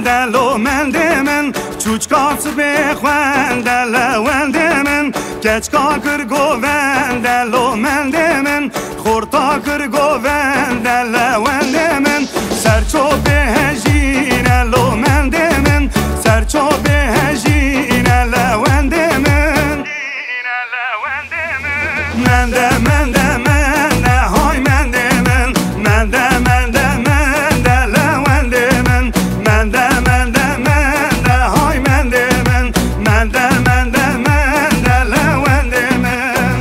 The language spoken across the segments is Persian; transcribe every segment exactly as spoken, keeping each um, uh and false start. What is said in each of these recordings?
دلو من دمن چوچکاس بخوان دلوند من کچکا کر گوون دلو من دمن خورتا کر گوون دلوند من سرچو بهجین لو من دمن سرچو بهجین لوند من من ده من ده من ده های من ده من من ده من ده من ده لوند من من ده من ده من ده های من ده من من ده من ده من ده لوند من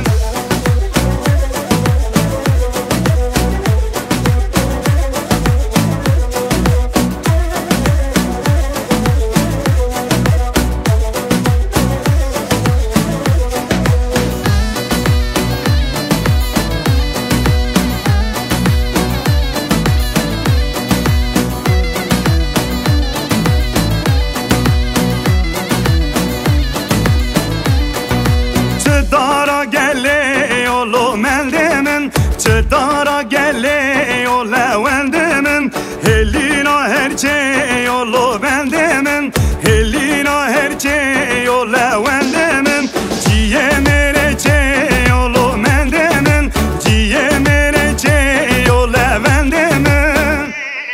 چه دارا گله و لوند من هلینا هرچه و لوند من هلینا هرچه و لوند من جیه میره چه و لوند من جیه میره چه و لوند من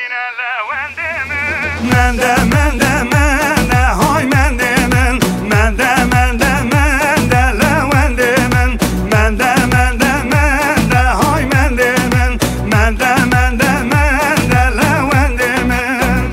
من ده من ده من ده های من ده من من ده من ده من ده لوند من من ده من ده من ده من ده من ده لوند من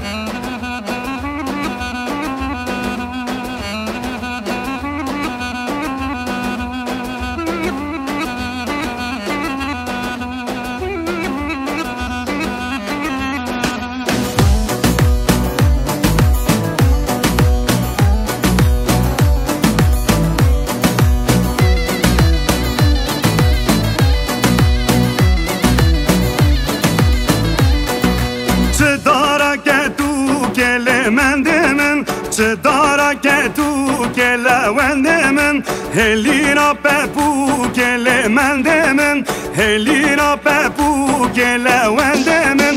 چه دارا که تو کل من ده من چه دارا که تو کل وند من هلینا پپو کل من ده من هلینا پپو کل وند من